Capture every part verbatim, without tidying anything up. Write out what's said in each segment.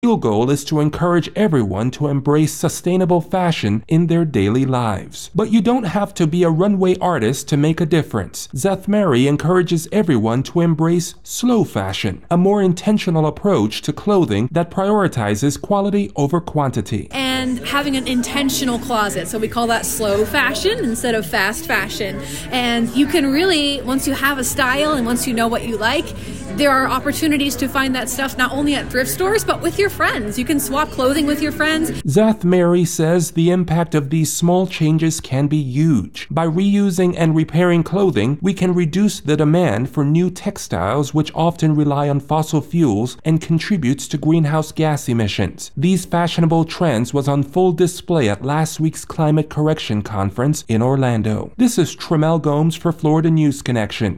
real goal is to encourage everyone to embrace sustainable fashion in their daily lives. But you don't have to be a runway artist to make a difference. Zeth Mary encourages everyone to embrace slow fashion, a more intentional approach to clothing that prioritizes quality over quantity. And having an intentional closet, so we call that slow fashion instead of fast fashion. And you can really, once you have a style and once you know what you like, there are opportunities to find that stuff not only at thrift stores, but with your friends. You can swap clothing with your friends. Zeth Mary says the impact of these small changes can be huge. By reusing and repairing clothing, we can reduce the demand for new textiles, which often rely on fossil fuels and contributes to greenhouse gas emissions. These fashionable trends was on full display at last week's Climate Correction Conference in Orlando. This is Tremel Gomes for Florida News Connection.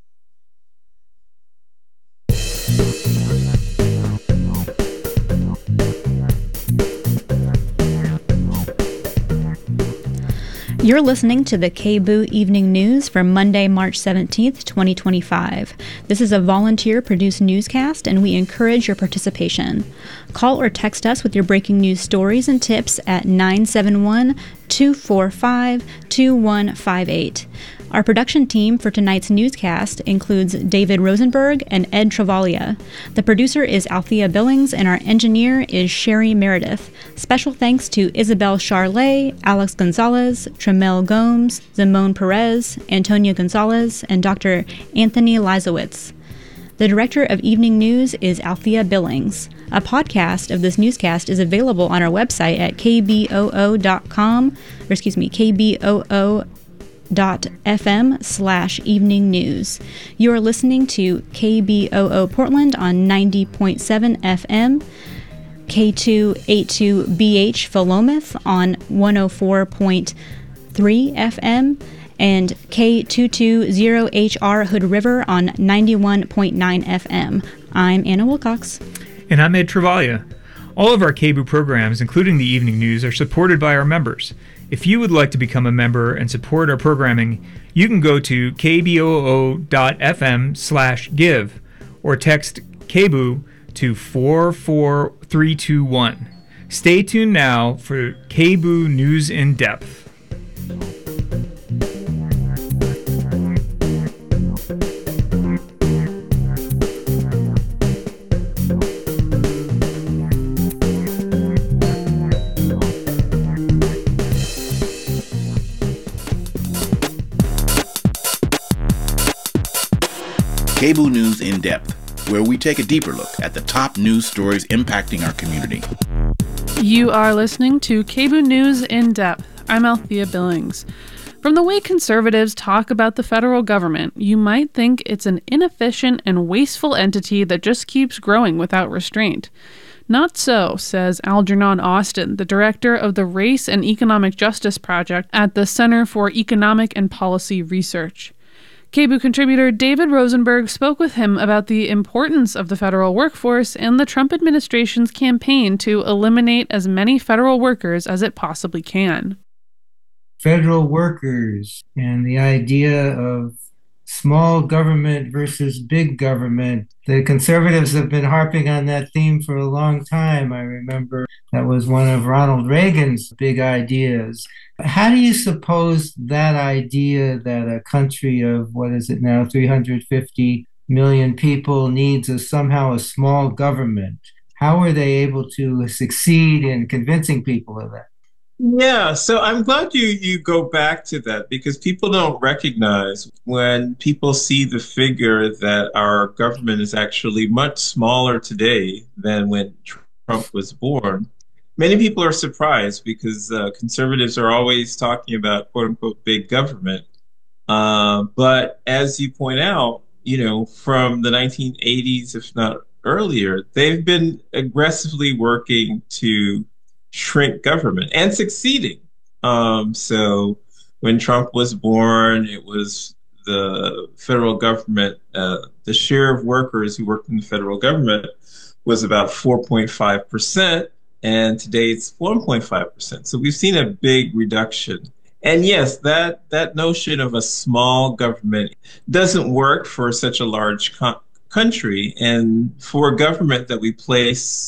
You're listening to the K B O O Evening News for Monday, March seventeenth, twenty twenty-five. This is a volunteer-produced newscast, and we encourage your participation. Call or text us with your breaking news stories and tips at nine seven one, two four five, two one five eight. Our production team for tonight's newscast includes David Rosenberg and Ed Travaglia. The producer is Althea Billings, and our engineer is Sherry Meredith. Special thanks to Isabel Charlet, Alex Gonzalez, Tremel Gomes, Zimone Perez, Antonia Gonzalez, and Doctor Anthony Lizowitz. The director of Evening News is Althea Billings. A podcast of this newscast is available on our website at k b o o dot com, or excuse me, k b o o dot f m slash evening news. You are listening to K B O O Portland on ninety point seven F M, K two eighty-two B H Philomath on one oh four point three F M, and K two twenty H R Hood River on ninety-one point nine F M. I'm Anna Wilcox. And I'm Ed Travaglia. All of our K B O O programs, including the evening news, are supported by our members. If you would like to become a member and support our programming, you can go to k b o o dot f m slash give or text K B O O to four four three two one. Stay tuned now for K B O O News in Depth. K B O O News in Depth, where we take a deeper look at the top news stories impacting our community. You are listening to K B O O News in Depth. I'm Althea Billings. From the way conservatives talk about the federal government, you might think it's an inefficient and wasteful entity that just keeps growing without restraint. Not so, says Algernon Austin, the director of the Race and Economic Justice Project at the Center for Economic and Policy Research. K B O O contributor David Rosenberg spoke with him about the importance of the federal workforce and the Trump administration's campaign to eliminate as many federal workers as it possibly can. Federal workers and the idea of small government versus big government. The conservatives have been harping on that theme for a long time. I remember that was one of Ronald Reagan's big ideas. How do you suppose that idea that a country of, what is it now, three hundred fifty million people needs a, somehow a small government? How are they able to succeed in convincing people of that? Yeah, so I'm glad you, you go back to that, because people don't recognize when people see the figure that our government is actually much smaller today than when Trump was born. Many people are surprised because uh, conservatives are always talking about quote unquote big government. Uh, but as you point out, you know, from the nineteen eighties, if not earlier, they've been aggressively working to shrink government and succeeding. Um, so when Trump was born, it was the federal government, uh, the share of workers who worked in the federal government was about four point five percent. And today it's one point five percent. So we've seen a big reduction. And yes, that, that notion of a small government doesn't work for such a large co- country. And for a government that we place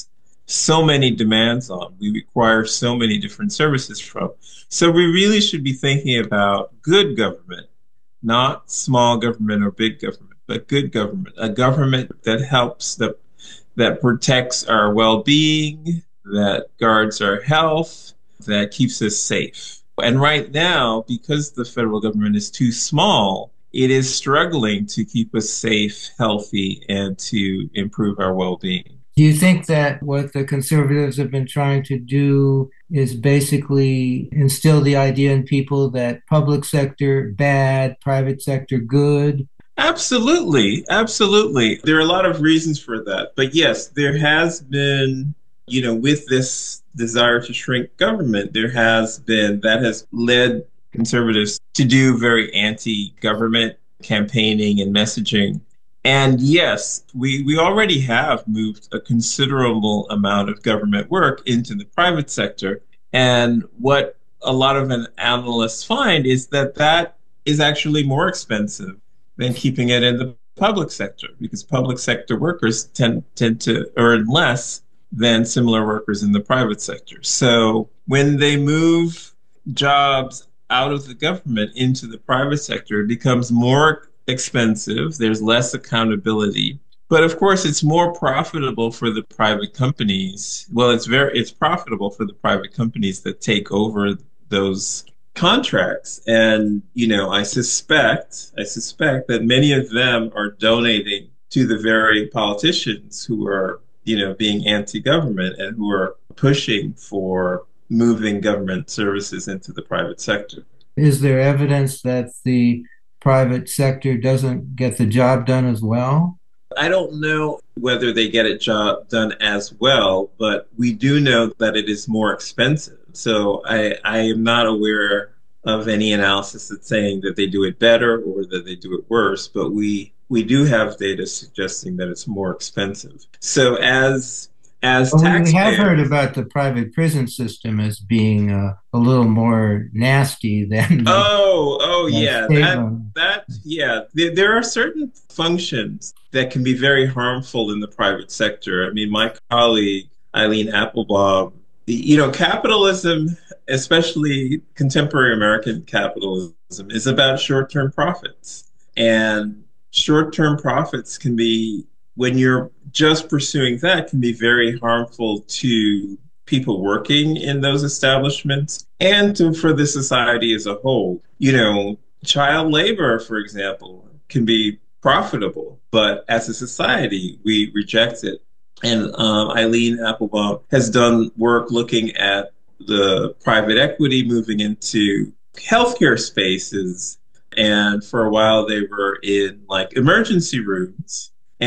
so many demands on, we require so many different services from. So we really should be thinking about good government, not small government or big government, but good government, a government that helps, that, that protects our well-being, that guards our health, that keeps us safe. And right now, because the federal government is too small, it is struggling to keep us safe, healthy, and to improve our well-being. Do you think that what the conservatives have been trying to do is basically instill the idea in people that public sector bad, private sector good? Absolutely. Absolutely. There are a lot of reasons for that. But yes, there has been, you know, with this desire to shrink government, there has been, that has led conservatives to do very anti-government campaigning and messaging. And yes, we, we already have moved a considerable amount of government work into the private sector. And what a lot of an analysts find is that that is actually more expensive than keeping it in the public sector, because public sector workers tend, tend to earn less than similar workers in the private sector. So when they move jobs out of the government into the private sector, it becomes more expensive, there's less accountability. But of course, it's more profitable for the private companies. Well, it's very it's profitable for the private companies that take over those contracts. And, you know, I suspect, I suspect that many of them are donating to the very politicians who are, you know, being anti-government and who are pushing for moving government services into the private sector. Is there evidence that the private sector doesn't get the job done as well? I don't know whether they get a job done as well, but we do know that it is more expensive. So I, I am not aware of any analysis that's saying that they do it better or that they do it worse, but we we do have data suggesting that it's more expensive. So as as well, taxpayers, we have heard about the private prison system as being uh, a little more nasty than. The, oh, oh yeah, that that yeah. There, there are certain functions that can be very harmful in the private sector. I mean, my colleague Eileen Applebaum, you know, capitalism, especially contemporary American capitalism, is about short-term profits, and short-term profits can be, when you're just pursuing that, can be very harmful to people working in those establishments and to, for the society as a whole. You know, child labor, for example, can be profitable, but as a society, we reject it. And um, Eileen Applebaum has done work looking at the private equity moving into healthcare spaces. And for a while, they were in like emergency rooms.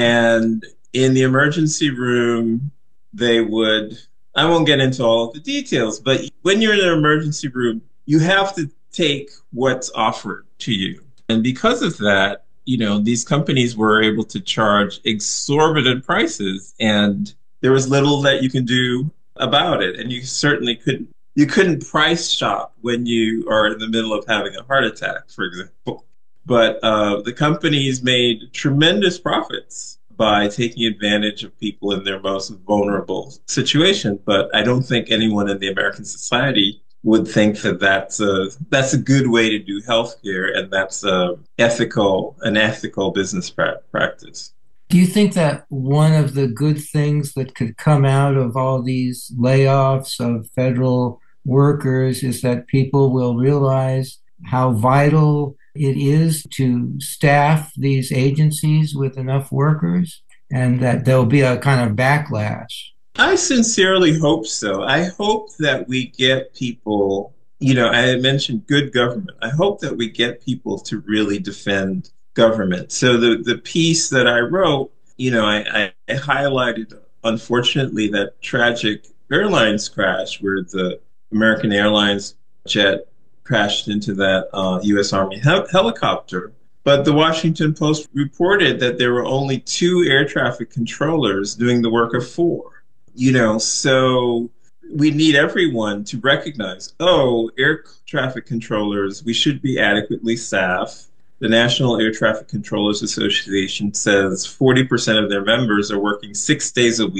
And in the emergency room, they would, I won't get into all of the details, but when you're in an emergency room, you have to take what's offered to you. And because of that, you know, these companies were able to charge exorbitant prices, and there was little that you can do about it. And you certainly couldn't, you couldn't price shop when you are in the middle of having a heart attack, for example. But uh, the companies made tremendous profits by taking advantage of people in their most vulnerable situation. But I don't think anyone in the American society would think that that's a, that's a good way to do healthcare, and that's a ethical, an ethical business pra- practice. Do you think that one of the good things that could come out of all these layoffs of federal workers is that people will realize how vital it is to staff these agencies with enough workers, and that there'll be a kind of backlash? I sincerely hope so. I hope that we get people, you know, I had mentioned good government. I hope that we get people to really defend government. So the, the piece that I wrote, you know, I, I highlighted, unfortunately, that tragic airlines crash where the American Airlines jet crashed into that uh, U S Army hel- helicopter. But the Washington Post reported that there were only two air traffic controllers doing the work of four. You know, so we need everyone to recognize, oh, air traffic controllers, we should be adequately staffed. The National Air Traffic Controllers Association says forty percent of their members are working six days a week.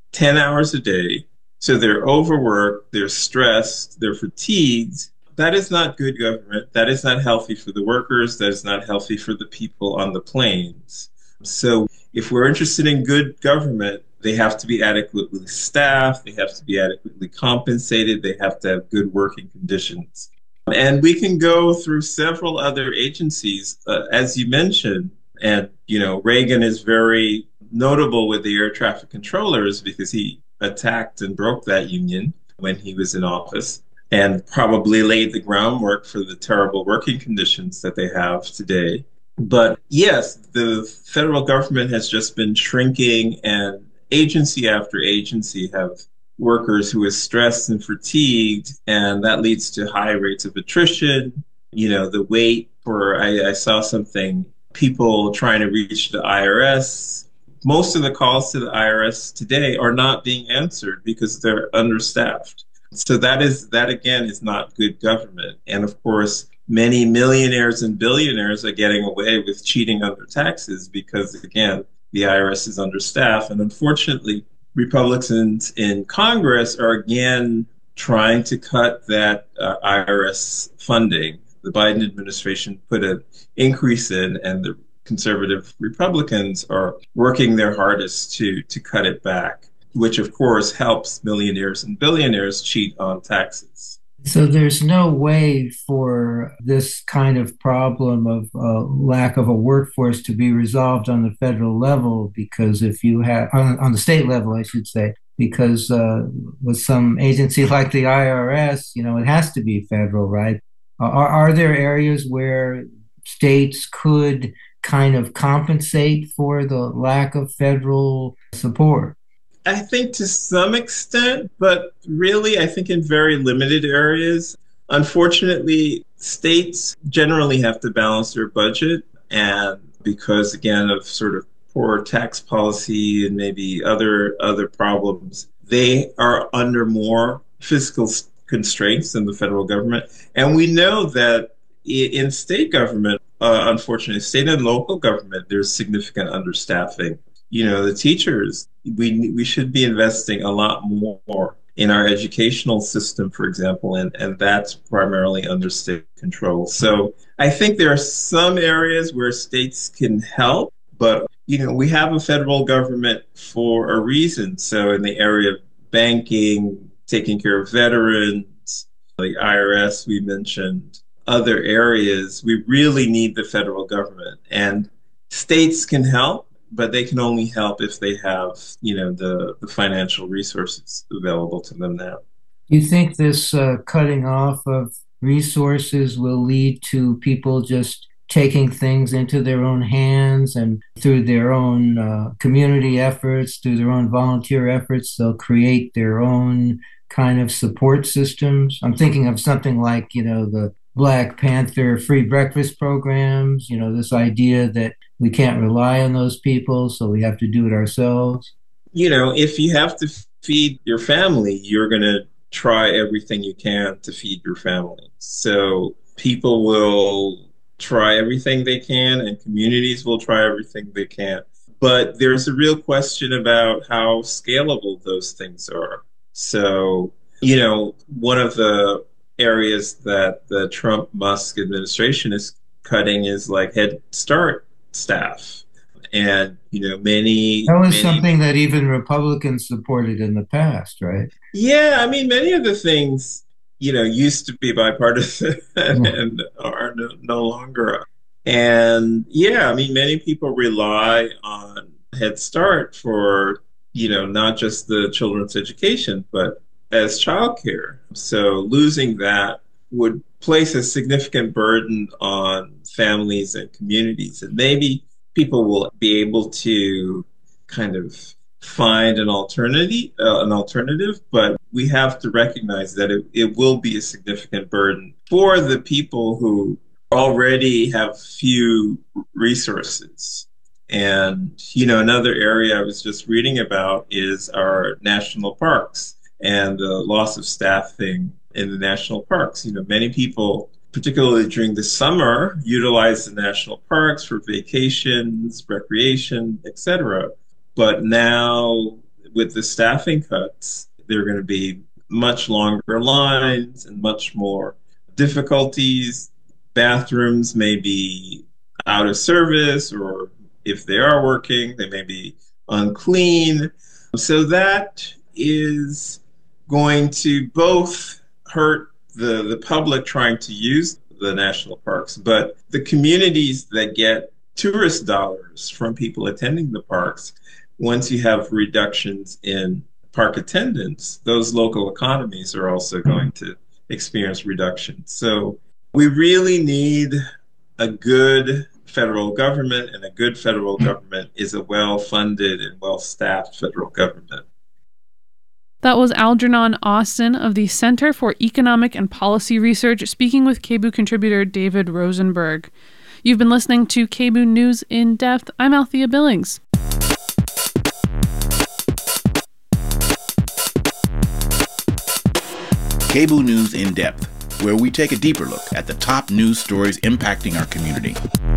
ten hours a day. So they're overworked, they're stressed, they're fatigued. That is not good government. That is not healthy for the workers. That is not healthy for the people on the plains. So if we're interested in good government, they have to be adequately staffed, they have to be adequately compensated, they have to have good working conditions. And we can go through several other agencies, uh, as you mentioned. And, you know, Reagan is very notable with the air traffic controllers because he attacked and broke that union when he was in office and probably laid the groundwork for the terrible working conditions that they have today. But yes, the federal government has just been shrinking, and agency after agency have workers who are stressed and fatigued, and that leads to high rates of attrition. You know, the wait for, I, I saw something, people trying to reach the I R S. Most of the calls to the I R S today are not being answered because they're understaffed. So that is, that again is not good government. And of course, many millionaires and billionaires are getting away with cheating on their taxes because, again, the I R S is understaffed. And unfortunately, Republicans in Congress are again trying to cut that uh, I R S funding. The Biden administration put an increase in, and the conservative Republicans are working their hardest to, to cut it back, which of course helps millionaires and billionaires cheat on taxes. So there's no way for this kind of problem of uh, lack of a workforce to be resolved on the federal level, because if you have, on, on the state level, I should say, because uh, with some agency like the I R S, you know, it has to be federal, right? Are, are there areas where states could kind of compensate for the lack of federal support? I think to some extent, but really, I think in very limited areas. Unfortunately, states generally have to balance their budget. And because, again, of sort of poor tax policy and maybe other other problems, they are under more fiscal constraints than the federal government. And we know that in state government, uh, unfortunately, state and local government, there's significant understaffing. You know, the teachers, we we should be investing a lot more in our educational system, for example, and, and that's primarily under state control. So I think there are some areas where states can help, but, you know, we have a federal government for a reason. So in the area of banking, taking care of veterans, the I R S we mentioned, other areas, we really need the federal government. And states can help, but they can only help if they have, you know, the, the financial resources available to them now. Do you think this uh, cutting off of resources will lead to people just taking things into their own hands, and through their own uh, community efforts, through their own volunteer efforts, they'll create their own kind of support systems? I'm thinking of something like, you know, the Black Panther free breakfast programs, you know, this idea that we can't rely on those people, so we have to do it ourselves. You know, if you have to feed your family, you're going to try everything you can to feed your family. So people will try everything they can, and communities will try everything they can. But there's a real question about how scalable those things are. So, you know, one of the areas that the Trump-Musk administration is cutting is like Head Start staff. And, you know, many... That was many, something that even Republicans supported in the past, right? Yeah, I mean, many of the things, you know, used to be bipartisan and, Yeah. and are no, no longer. And yeah, I mean, many people rely on Head Start for, you know, not just the children's education, but as childcare. So losing that would place a significant burden on families and communities. And maybe people will be able to kind of find an alternative, uh, an alternative, but we have to recognize that it, it will be a significant burden for the people who already have few resources. And, you know, another area I was just reading about is our national parks and the loss of staffing in the national parks. You know, many people, particularly during the summer, utilize the national parks for vacations, recreation, et cetera. But now with the staffing cuts, there are going to be much longer lines and much more difficulties. Bathrooms may be out of service, or if they are working, they may be unclean. So that is going to both hurt the, the public trying to use the national parks, but the communities that get tourist dollars from people attending the parks, once you have reductions in park attendance, those local economies are also going to experience reductions. So we really need a good federal government, and a good federal government is a well-funded and well-staffed federal government. That was Algernon Austin of the Center for Economic and Policy Research speaking with K B O O contributor David Rosenberg. You've been listening to K B O O News in Depth. I'm Althea Billings. K B O O News in Depth, where we take a deeper look at the top news stories impacting our community.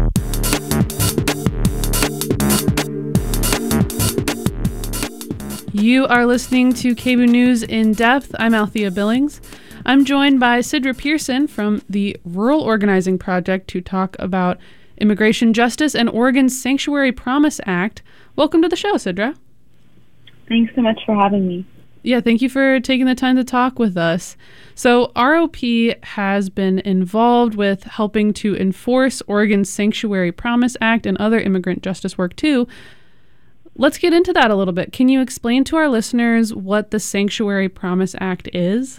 You are listening to K B O O News in Depth. I'm Althea Billings. I'm joined by Sidra Pearson from the Rural Organizing Project to talk about immigration justice and Oregon's Sanctuary Promise Act. Welcome to the show, Sidra. Thanks so much for having me. Yeah, thank you for taking the time to talk with us. So R O P has been involved with helping to enforce Oregon's Sanctuary Promise Act and other immigrant justice work too. Let's get into that a little bit. Can you explain to our listeners what the Sanctuary Promise Act is?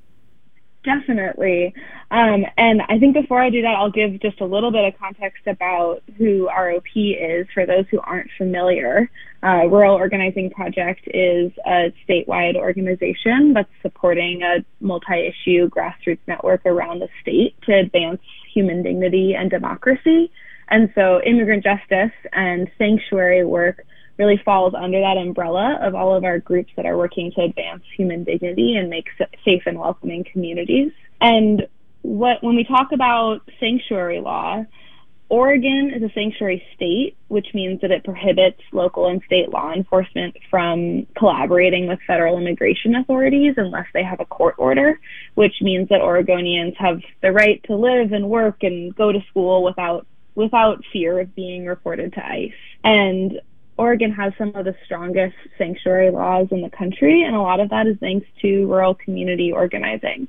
Definitely. Um, and I think before I do that, I'll give just a little bit of context about who R O P is for those who aren't familiar. Uh, Rural Organizing Project is a statewide organization that's supporting a multi-issue grassroots network around the state to advance human dignity and democracy. And so immigrant justice and sanctuary work really falls under that umbrella of all of our groups that are working to advance human dignity and make safe and welcoming communities. And what when we talk about sanctuary law, Oregon is a sanctuary state, which means that it prohibits local and state law enforcement from collaborating with federal immigration authorities unless they have a court order, which means that Oregonians have the right to live and work and go to school without without fear of being reported to ICE. And Oregon has some of the strongest sanctuary laws in the country, and a lot of that is thanks to rural community organizing.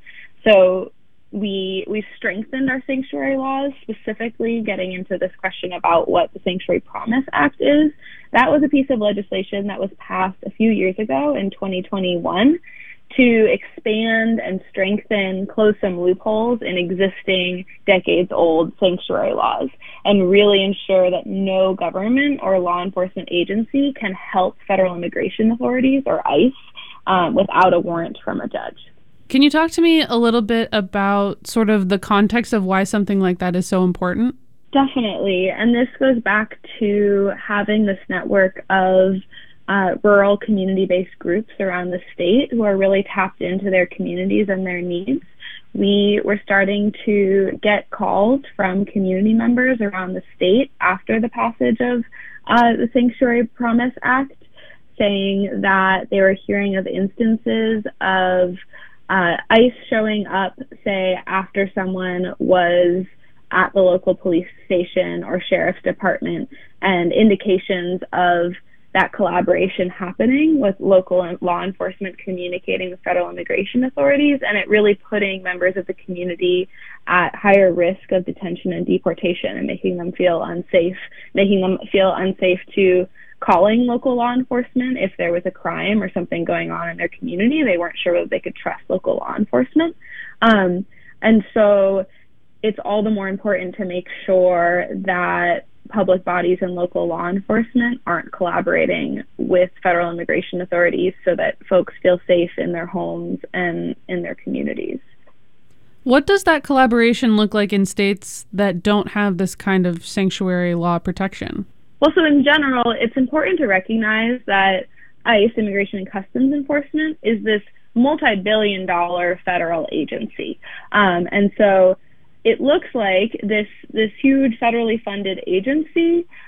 So we we strengthened our sanctuary laws, specifically getting into this question about what the Sanctuary Promise Act is. That was a piece of legislation that was passed a few years ago in twenty twenty-one to expand and strengthen, close some loopholes in existing decades-old sanctuary laws and really ensure that no government or law enforcement agency can help federal immigration authorities or ICE um, without a warrant from a judge. Can you talk to me a little bit about sort of the context of why something like that is so important? Definitely. And this goes back to having this network of Uh, rural community-based groups around the state who are really tapped into their communities and their needs. We were starting to get calls from community members around the state after the passage of uh, the Sanctuary Promise Act, saying that they were hearing of instances of uh, ICE showing up, say, after someone was at the local police station or sheriff's department, and indications of that collaboration happening with local law enforcement communicating with federal immigration authorities, and it really putting members of the community at higher risk of detention and deportation and making them feel unsafe, making them feel unsafe to calling local law enforcement if there was a crime or something going on in their community. They weren't sure whether they could trust local law enforcement. Um, and so it's all the more important to make sure that public bodies and local law enforcement aren't collaborating with federal immigration authorities so that folks feel safe in their homes and in their communities. What does that collaboration look like in states that don't have this kind of sanctuary law protection? Well, so in general, it's important to recognize that ICE, Immigration and Customs Enforcement, is this multi-billion dollar federal agency. Um, and so it looks like this this huge federally funded agency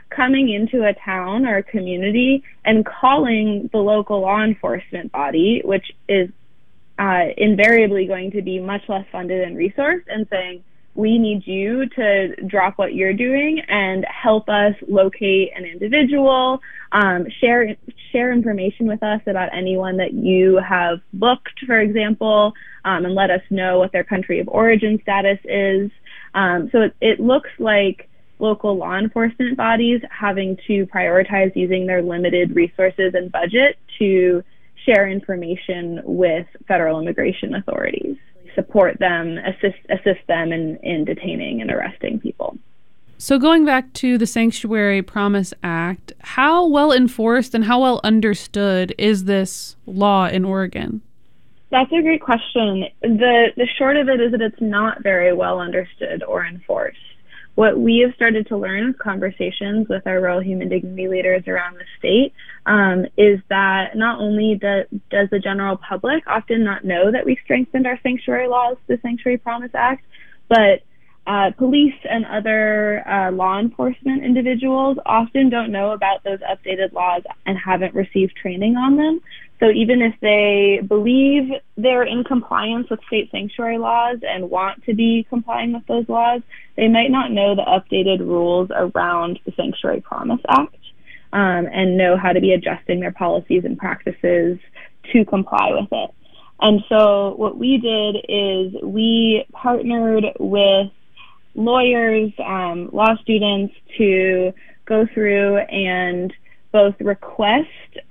coming into a town or a community and calling the local law enforcement body, which is uh, invariably going to be much less funded and resourced, and saying, we need you to drop what you're doing and help us locate an individual, um, share share information with us about anyone that you have booked, for example, um, and let us know what their country of origin status is. Um, so it, it looks like local law enforcement bodies having to prioritize using their limited resources and budget to share information with federal immigration authorities, support them, assist assist them in, in detaining and arresting people. So going back to the Sanctuary Promise Act, how well enforced and how well understood is this law in Oregon? That's a great question. The the short of it is that it's not very well understood or enforced. What we have started to learn with conversations with our rural human dignity leaders around the state um, is that not only do, does the general public often not know that we've strengthened our sanctuary laws, the Sanctuary Promise Act, but uh, police and other uh, law enforcement individuals often don't know about those updated laws and haven't received training on them. So even if they believe they're in compliance with state sanctuary laws and want to be complying with those laws, they might not know the updated rules around the Sanctuary Promise Act um, and know how to be adjusting their policies and practices to comply with it. And so what we did is we partnered with lawyers, um, law students to go through and both request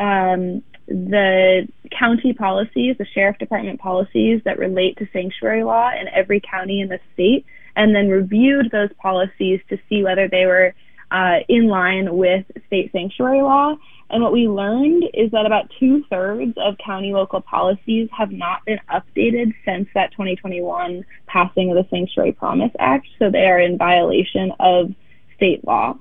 um, the county policies, the sheriff department policies that relate to sanctuary law in every county in the state, and then reviewed those policies to see whether they were uh, in line with state sanctuary law. And what we learned is that about two-thirds of county local policies have not been updated since that twenty twenty-one passing of the Sanctuary Promise Act, so they are in violation of state law.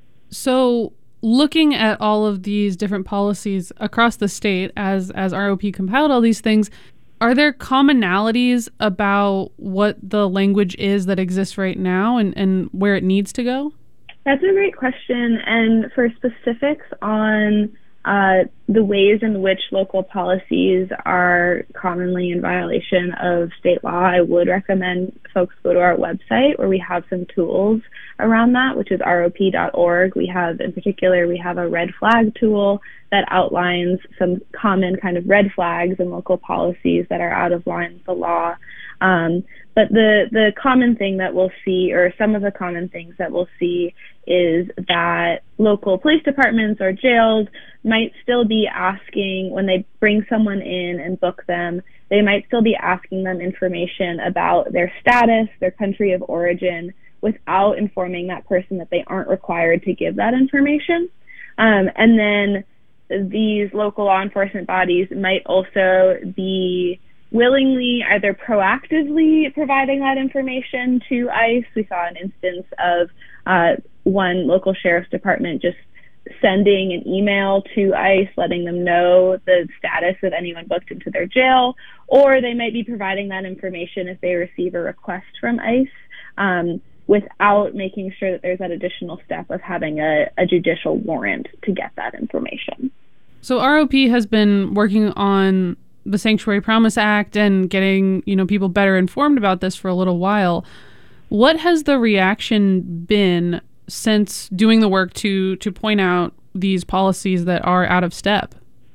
So looking at all of these different policies across the state as as R O P compiled all these things, are there commonalities about what the language is that exists right now and, and where it needs to go? That's a great question. And for specifics on uh, the ways in which local policies are commonly in violation of state law, I would recommend folks go to our website where we have some tools around that, which is R O P dot org. We have, in particular, we have a red flag tool that outlines some common kind of red flags in local policies that are out of line with the law. Um, but the, the common thing that we'll see, or some of the common things that we'll see, is that local police departments or jails might still be asking, when they bring someone in and book them, they might still be asking them information about their status, their country of origin, without informing that person that they aren't required to give that information. Um, and then these local law enforcement bodies might also be willingly, either proactively providing that information to ICE. We saw an instance of uh, one local sheriff's department just sending an email to ICE letting them know the status of anyone booked into their jail, or they might be providing that information if they receive a request from ICE um, without making sure that there's that additional step of having a, a judicial warrant to get that information. So R O P has been working on the Sanctuary Promise Act and getting, you know, people better informed about this for a little while. What has the reaction been since doing the work to to point out these policies that are out of step?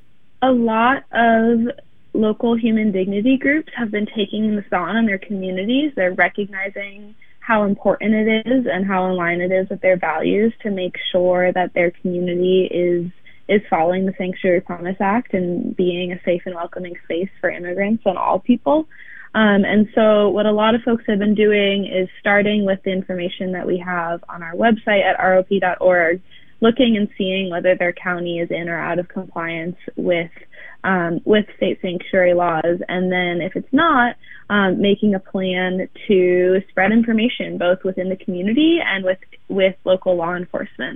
A lot of local human dignity groups have been taking this on in their communities. They're recognizing how important it is and how in line it is with their values to make sure that their community is is following the Sanctuary Promise Act and being a safe and welcoming space for immigrants and all people. Um, and so what a lot of folks have been doing is starting with the information that we have on our website at R O P dot org, looking and seeing whether their county is in or out of compliance with um, with state sanctuary laws. And then if it's not, um, making a plan to spread information both within the community and with, with local law enforcement.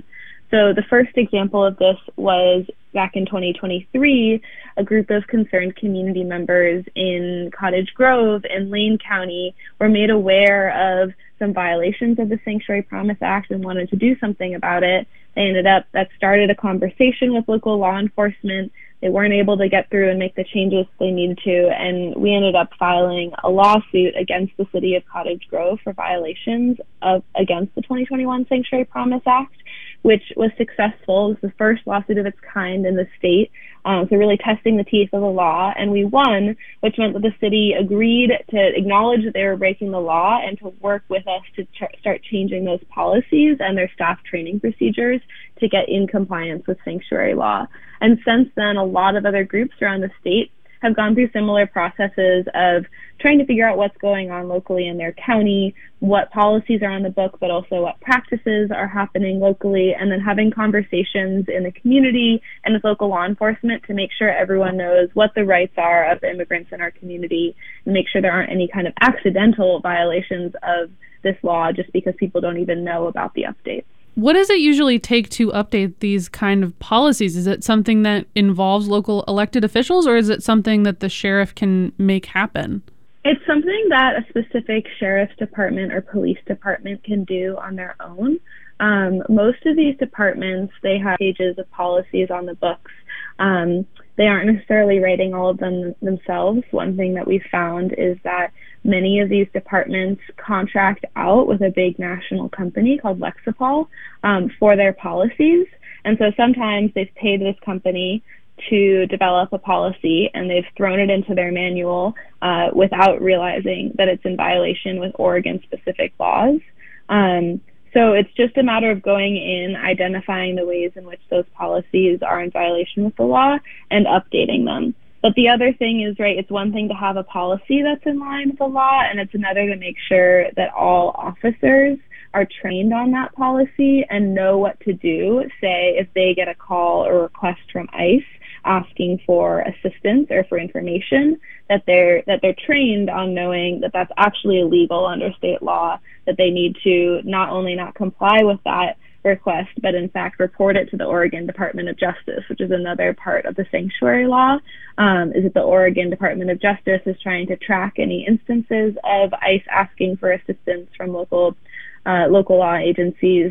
So the first example of this was back in twenty twenty-three, a group of concerned community members in Cottage Grove in Lane County were made aware of some violations of the Sanctuary Promise Act and wanted to do something about it. They ended up, that started a conversation with local law enforcement. They weren't able to get through and make the changes they needed to, and we ended up filing a lawsuit against the city of Cottage Grove for violations of against the twenty twenty-one Sanctuary Promise Act, which was successful. It was the first lawsuit of its kind in the state, um, so really testing the teeth of the law, and we won, which meant that the city agreed to acknowledge that they were breaking the law and to work with us to ch- start changing those policies and their staff training procedures to get in compliance with sanctuary law. And since then, a lot of other groups around the state have gone through similar processes of trying to figure out what's going on locally in their county, what policies are on the book, but also what practices are happening locally, and then having conversations in the community and with local law enforcement to make sure everyone knows what the rights are of the immigrants in our community and make sure there aren't any kind of accidental violations of this law just because people don't even know about the updates. What does it usually take to update these kind of policies? Is it something that involves local elected officials, or is it something that the sheriff can make happen? It's something that a specific sheriff's department or police department can do on their own. Um, most of these departments, they have pages of policies on the books. Um, they aren't necessarily writing all of them themselves. One thing that we found is that many of these departments contract out with a big national company called Lexipol um, for their policies. And so sometimes they've paid this company to develop a policy and they've thrown it into their manual uh, without realizing that it's in violation with Oregon-specific laws. Um, so it's just a matter of going in, identifying the ways in which those policies are in violation with the law and updating them. But the other thing is, right, it's one thing to have a policy that's in line with the law, and it's another to make sure that all officers are trained on that policy and know what to do. Say, if they get a call or request from ICE asking for assistance or for information, that they're that they're trained on knowing that that's actually illegal under state law, that they need to not only not comply with that request, but in fact report it to the Oregon Department of Justice, which is another part of the sanctuary law, um, is that the Oregon Department of Justice is trying to track any instances of ICE asking for assistance from local uh, local law agencies.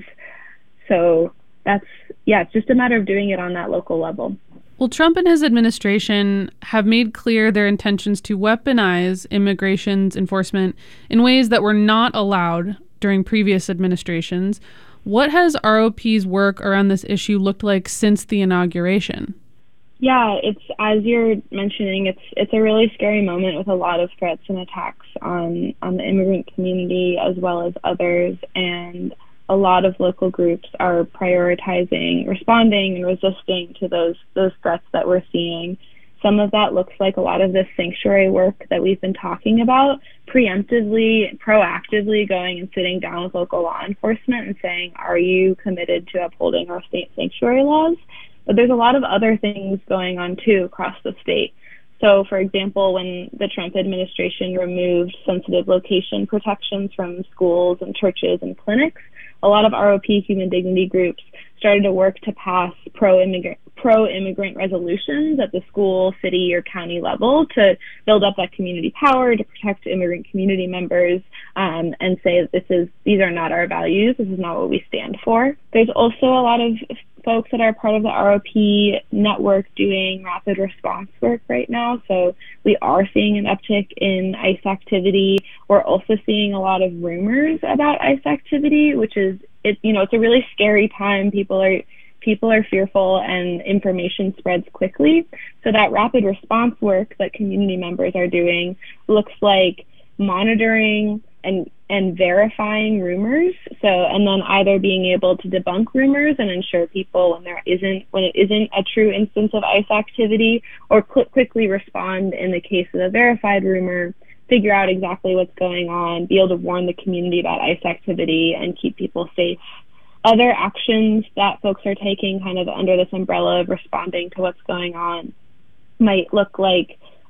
So that's, yeah, it's just a matter of doing it on that local level. Well, Trump and his administration have made clear their intentions to weaponize immigration's enforcement in ways that were not allowed during previous administrations. What has R O P's work around this issue looked like since the inauguration? Yeah, it's, as you're mentioning, it's it's a really scary moment with a lot of threats and attacks on, on the immigrant community as well as others, and a lot of local groups are prioritizing responding and resisting to those those threats that we're seeing. Some of that looks like a lot of this sanctuary work that we've been talking about, preemptively, proactively going and sitting down with local law enforcement and saying, are you committed to upholding our state sanctuary laws? But there's a lot of other things going on too across the state. So, for example, when the Trump administration removed sensitive location protections from schools and churches and clinics, a lot of R O P human dignity groups started to work to pass pro-immigrant pro-immigrant resolutions at the school, city, or county level to build up that community power, to protect immigrant community members, um, and say that this is these are not our values, this is not what we stand for. There's also a lot of folks that are part of the R O P network doing rapid response work right now. So we are seeing an uptick in ICE activity. We're also seeing a lot of rumors about ICE activity, which is, it, you know, it's a really scary time. People are people are fearful and information spreads quickly. So that rapid response work that community members are doing looks like monitoring and and verifying rumors. So, and then either being able to debunk rumors and ensure people when there isn't, when it isn't a true instance of ICE activity, or cl- quickly respond in the case of a verified rumor, figure out exactly what's going on, be able to warn the community about ICE activity and keep people safe. Other actions that folks are taking kind of under this umbrella of responding to what's going on might look like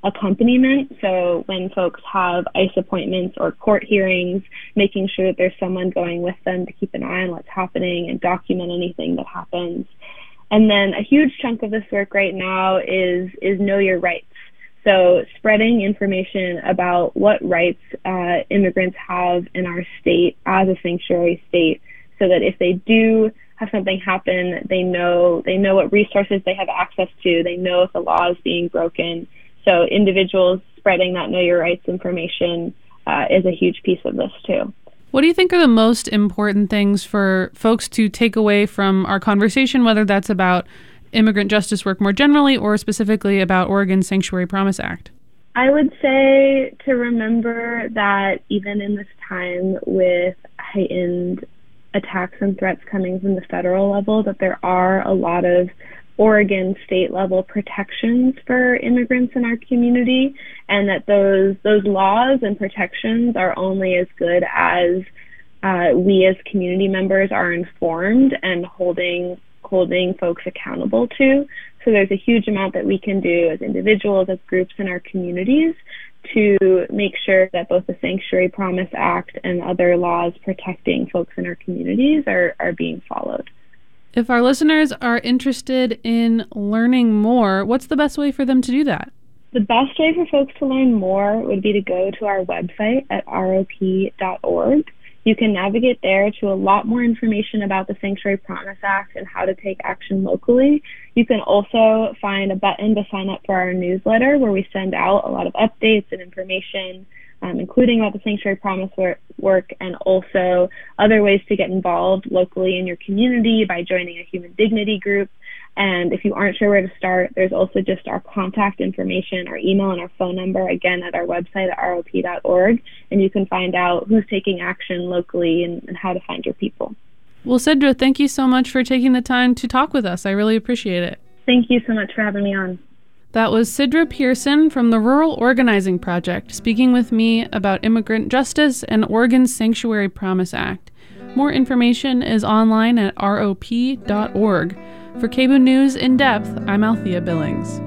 accompaniment. So when folks have ICE appointments or court hearings, making sure that there's someone going with them to keep an eye on what's happening and document anything that happens. And then a huge chunk of this work right now is is know your rights. So spreading information about what rights uh, immigrants have in our state as a sanctuary state, so that if they do have something happen, they know they know what resources they have access to. They know if the law is being broken. So individuals spreading that know your rights information uh, is a huge piece of this too. What do you think are the most important things for folks to take away from our conversation, whether that's about immigrant justice work more generally or specifically about Oregon's Sanctuary Promise Act? I would say to remember that even in this time with heightened attacks and threats coming from the federal level, that there are a lot of Oregon state level protections for immigrants in our community, and that those those laws and protections are only as good as uh, we as community members are informed and holding holding folks accountable to. So there's a huge amount that we can do as individuals, as groups in our communities, to make sure that both the Sanctuary Promise Act and other laws protecting folks in our communities are, are being followed. If our listeners are interested in learning more, what's the best way for them to do that? The best way for folks to learn more would be to go to our website at R O P dot org. You can navigate there to a lot more information about the Sanctuary Promise Act and how to take action locally. You can also find a button to sign up for our newsletter, where we send out a lot of updates and information, um, including about the Sanctuary Promise work, and also other ways to get involved locally in your community by joining a human dignity group. And if you aren't sure where to start, there's also just our contact information, our email and our phone number, again, at our website at R O P dot org. And you can find out who's taking action locally and, and how to find your people. Well, Sidra, thank you so much for taking the time to talk with us. I really appreciate it. Thank you so much for having me on. That was Sidra Pearson from the Rural Organizing Project speaking with me about immigrant justice and Oregon's Sanctuary Promise Act. More information is online at R O P dot org. For K B O O News In Depth, I'm Althea Billings.